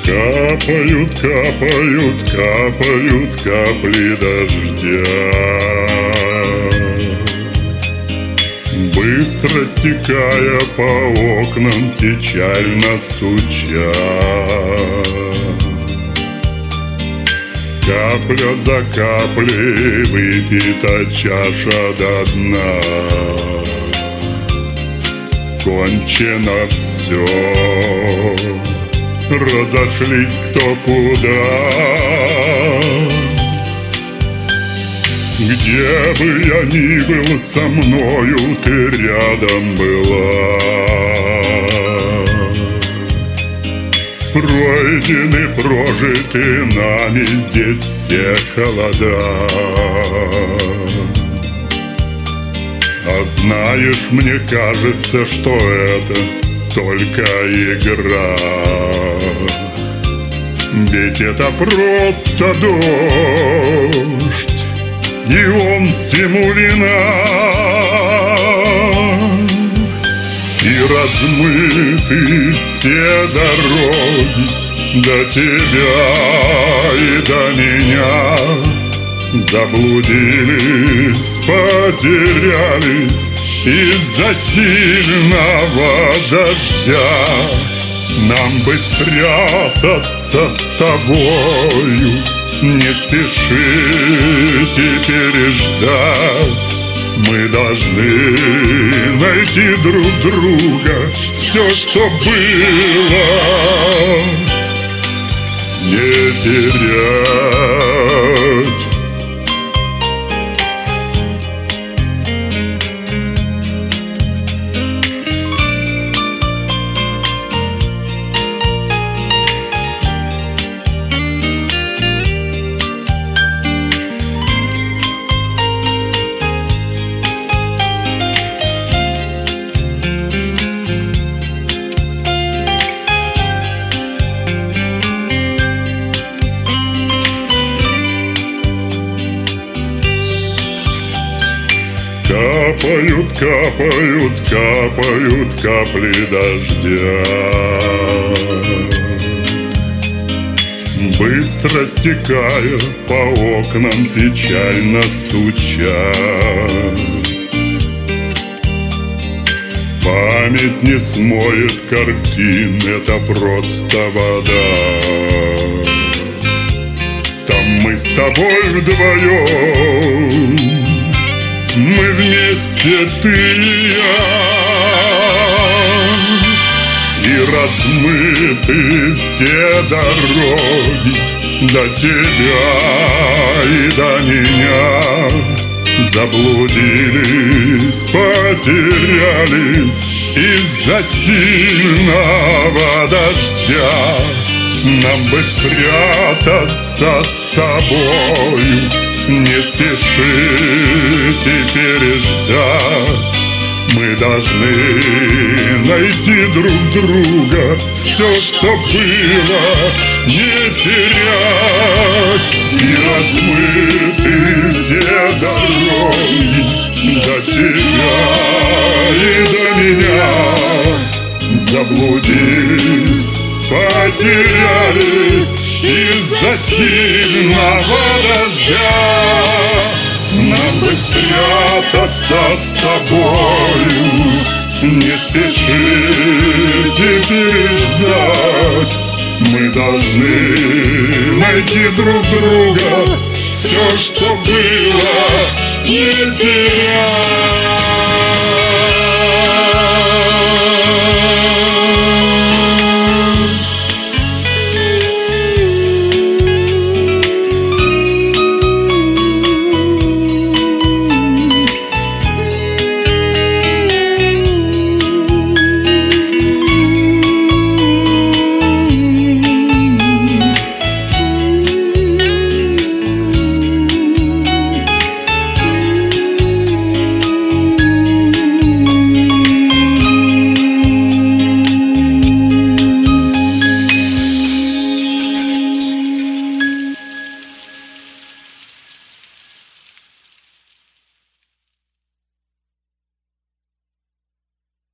Капают, капают, капают капли дождя, быстро стекая по окнам, печально стуча. Капля за каплей выпита чаша до дна. Кончено все, разошлись кто куда. Где бы я ни был, со мною ты рядом была. Пройдены, прожиты нами здесь все холода. А знаешь, мне кажется, что это только игра. Ведь это просто дождь, и он всему вина. И размыты все дороги до тебя и до меня. Заблудились, потерялись из-за сильного дождя. Нам бы спрятаться с тобою, не спеши теперь ждать. Мы должны найти друг друга, все, что было, не терять. Капают, капают, капают капли дождя, быстро стекая по окнам, печально стуча. Память не смоет картин, это просто вода. Там мы с тобой вдвоем, мы вместе, ты и я. И размыты все дороги до тебя и до меня. Заблудились, потерялись из-за сильного дождя. Нам бы спрятаться с тобою, не спеши теперь ждать. Мы должны найти друг друга, все, что было, не терять. И размыты все дороги до тебя и до меня. Заблудились, потерялись из-за сильного дождя. Нам бы спрятаться с тобою, не спеши теперь ждать. Мы должны найти друг друга, все, что было, не терять.